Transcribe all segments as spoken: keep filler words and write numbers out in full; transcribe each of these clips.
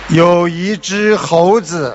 有一只猴子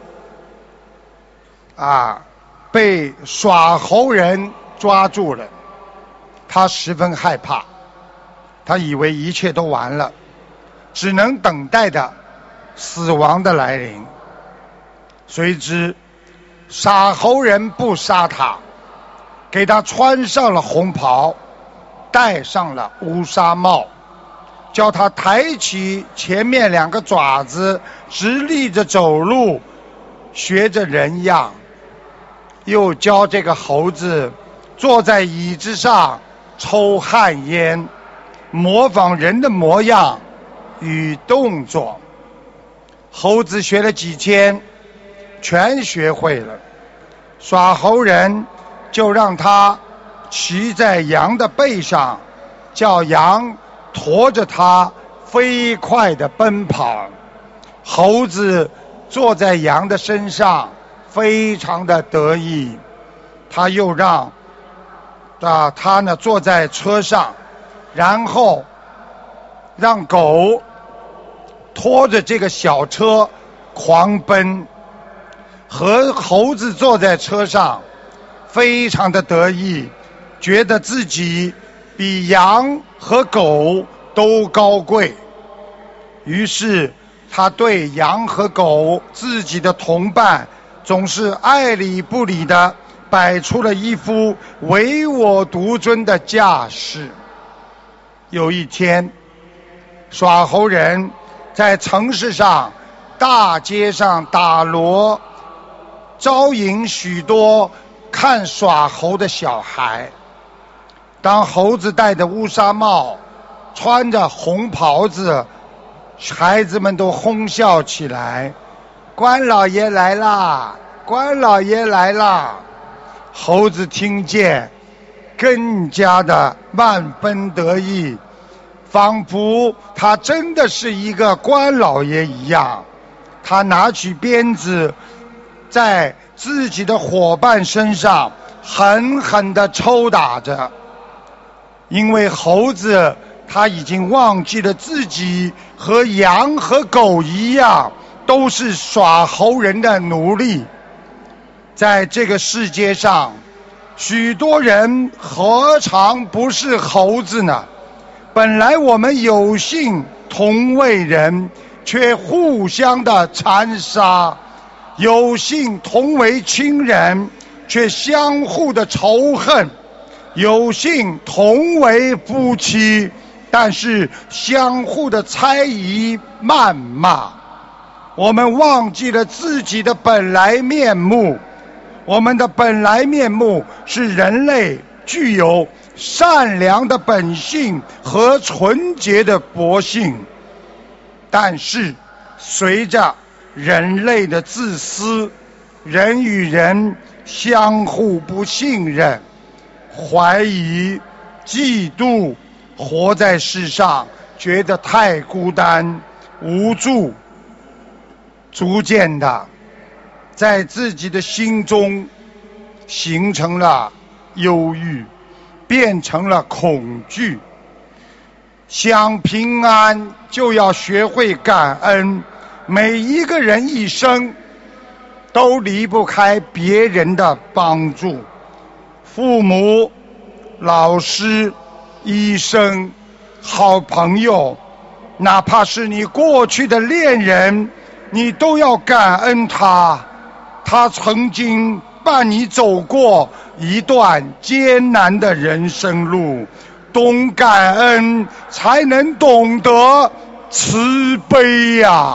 啊，被耍猴人抓住了，他十分害怕，他以为一切都完了，只能等待着死亡的来临。谁知耍猴人不杀他，给他穿上了红袍，戴上了乌纱帽，叫他抬起前面两个爪子，直立着走路，学着人样，又教这个猴子坐在椅子上抽旱烟，模仿人的模样与动作。猴子学了几天，全学会了。耍猴人就让他骑在羊的背上，叫羊驮着他飞快地奔跑。猴子坐在羊的身上，非常的得意。他又让啊，他呢坐在车上，然后让狗拖着这个小车狂奔。和猴子坐在车上，非常的得意，觉得自己比羊和狗都高贵。于是他对羊和狗自己的同伴总是爱理不理的，摆出了一副唯我独尊的架势。有一天，耍猴人在城市上大街上打锣，招引许多看耍猴的小孩。当猴子戴着乌纱帽，穿着红袍子，孩子们都哄笑起来，关老爷来啦，关老爷来啦。猴子听见，更加的万分得意，仿佛他真的是一个关老爷一样。他拿起鞭子，在自己的伙伴身上狠狠地抽打着。因为猴子他已经忘记了自己和羊和狗一样，都是耍猴人的奴隶。在这个世界上，许多人何尝不是猴子呢？本来我们有幸同为人，却互相的残杀；有幸同为亲人，却相互的仇恨；有幸同为夫妻，但是相互的猜疑谩骂。我们忘记了自己的本来面目，我们的本来面目是人类具有善良的本性和纯洁的佛性。但是随着人类的自私，人与人相互不信任、怀疑、嫉妒，活在世上觉得太孤单无助，逐渐的在自己的心中形成了忧郁，变成了恐惧。想平安就要学会感恩，每一个人一生都离不开别人的帮助，父母、老师、医生、好朋友，哪怕是你过去的恋人，你都要感恩他，他曾经伴你走过一段艰难的人生路。懂感恩，才能懂得慈悲呀、啊！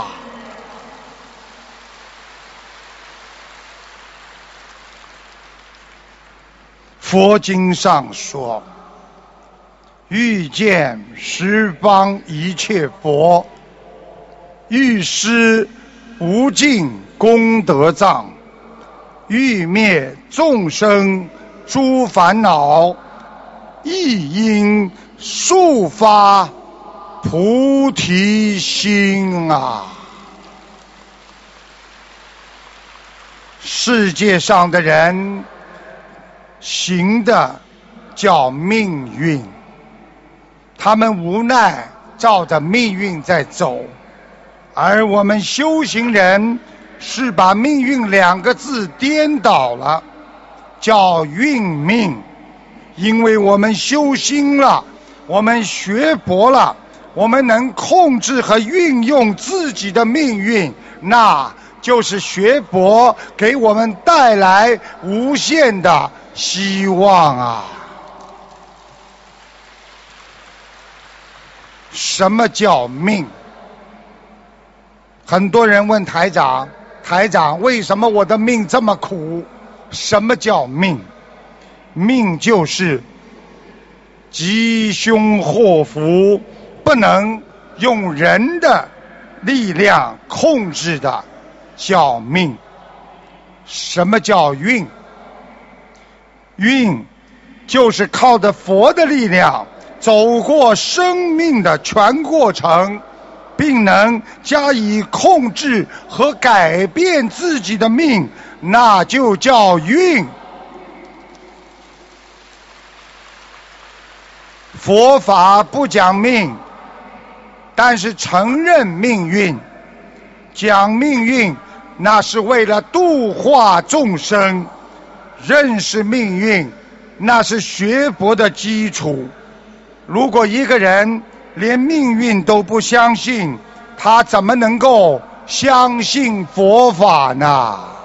佛经上说，欲见十方一切佛，欲施无尽功德藏，欲灭众生诸烦恼，亦应速发菩提心啊！世界上的人行的叫命运，他们无奈照着命运在走， 而我们修行人是把命运两个字颠倒了，叫运命。因为我们修心了，我们学佛了，我们能控制和运用自己的命运，那就是学佛给我们带来无限的希望啊！什么叫命？很多人问台长，台长，为什么我的命这么苦？什么叫命？命就是吉凶祸福不能用人的力量控制的，叫命。什么叫运？运就是靠着佛的力量走过生命的全过程，并能加以控制和改变自己的命，那就叫运。佛法不讲命，但是承认命运。讲命运，那是为了度化众生。认识命运，那是学佛的基础。如果一个人连命运都不相信，他怎么能够相信佛法呢？